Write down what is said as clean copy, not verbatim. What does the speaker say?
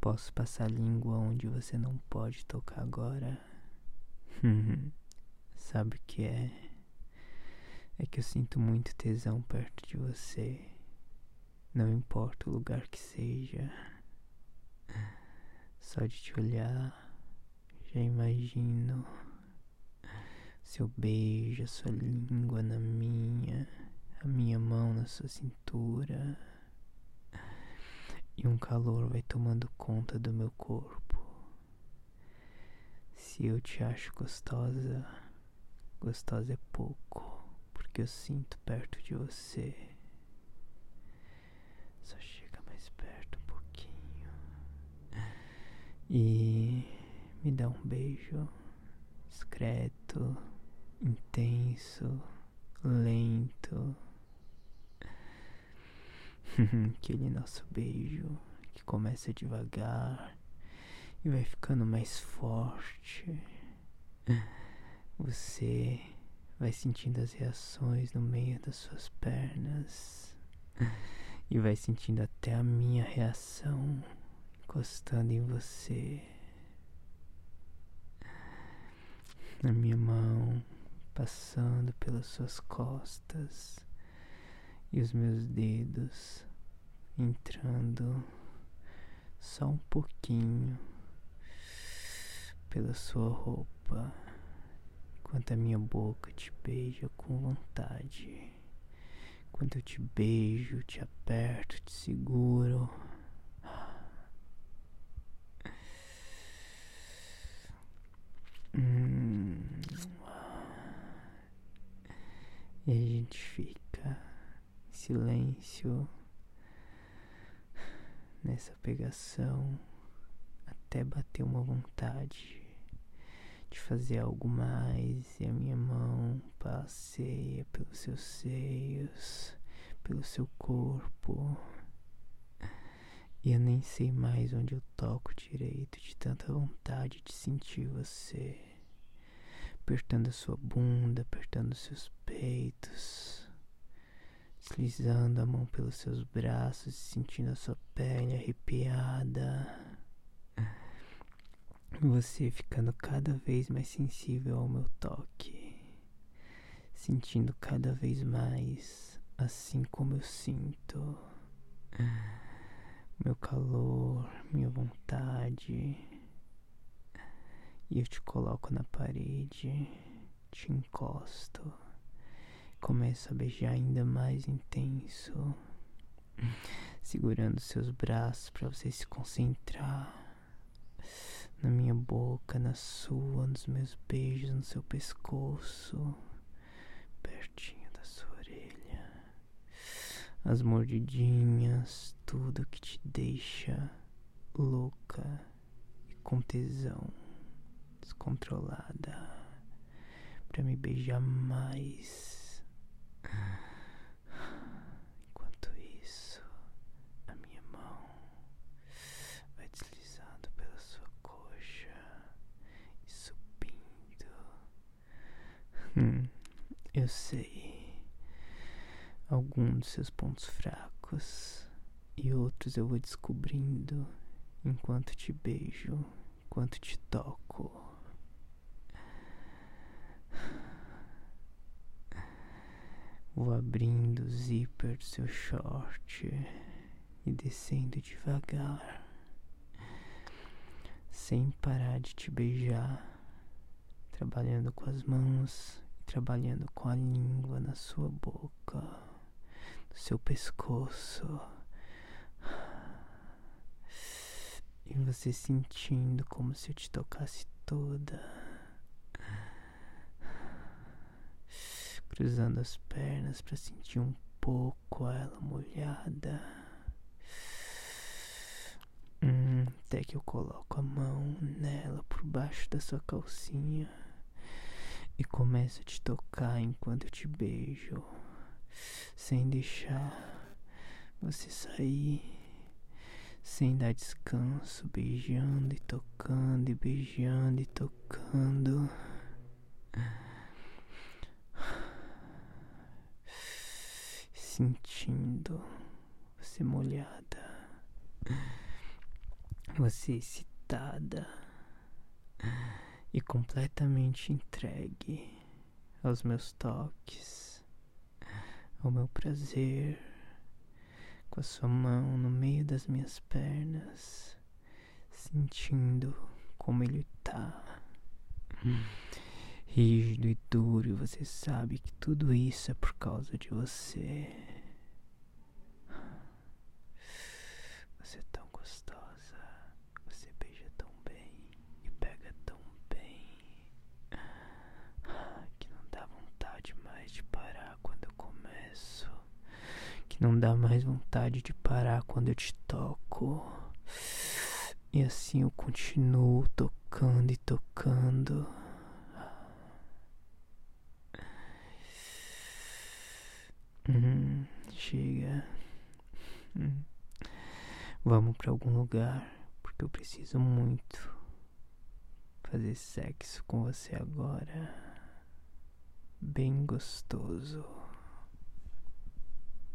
Posso passar a língua onde você não pode tocar agora. Sabe o que é? É que eu sinto muito tesão perto de você. Não importa o lugar que seja. Só de te olhar, já imagino seu beijo, a sua língua na minha, a minha mão na sua cintura. E um calor vai tomando conta do meu corpo. Se eu te acho gostosa, gostosa é pouco, porque eu sinto perto de você. Só chega mais perto um pouquinho e me dá um beijo discreto, intenso, lento. Aquele nosso beijo que começa devagar e vai ficando mais forte. Você vai sentindo as reações no meio das suas pernas e vai sentindo até a minha reação encostando em você. Na minha mão, passando pelas suas costas e os meus dedos entrando só um pouquinho pela sua roupa, enquanto a minha boca te beija com vontade. Enquanto eu te beijo, te aperto, te seguro. E a gente fica em silêncio nessa pegação até bater uma vontade de fazer algo mais, e a minha mão passeia pelos seus seios, pelo seu corpo, e eu nem sei mais onde eu toco direito de tanta vontade de sentir você, apertando a sua bunda, apertando os seus peitos, deslizando a mão pelos seus braços, sentindo a sua pele arrepiada. Você ficando cada vez mais sensível ao meu toque, sentindo cada vez mais assim como eu sinto. Meu calor, minha vontade. E eu te coloco na parede, te encosto, começo a beijar ainda mais intenso, segurando seus braços para você se concentrar na minha boca, na sua, nos meus beijos no seu pescoço, pertinho da sua orelha, as mordidinhas, tudo que te deixa louca e com tesão, descontrolada, pra me beijar mais. Enquanto isso, a minha mão vai deslizando pela sua coxa e subindo. Eu sei alguns dos seus pontos fracos e outros eu vou descobrindo enquanto te beijo, enquanto te toco. Vou abrindo o zíper do seu short e descendo devagar, sem parar de te beijar, trabalhando com as mãos e trabalhando com a língua na sua boca, no seu pescoço, e você sentindo como se eu te tocasse toda, cruzando as pernas para sentir um pouco ela molhada, até que eu coloco a mão nela por baixo da sua calcinha e começo a te tocar enquanto eu te beijo, sem deixar você sair, sem dar descanso, beijando e tocando e beijando e tocando. Sentindo você molhada, Você excitada e completamente entregue aos meus toques, ao meu prazer, com a sua mão no meio das minhas pernas, sentindo como ele tá rígido e duro, e você sabe que tudo isso é por causa de você. Você é tão gostosa, você beija tão bem e pega tão bem, que não dá vontade mais de parar quando eu começo, que não dá mais vontade de parar quando eu te toco. E assim eu continuo tocando e tocando. Chega. Vamos pra algum lugar, porque eu preciso muito fazer sexo com você agora. Bem gostoso.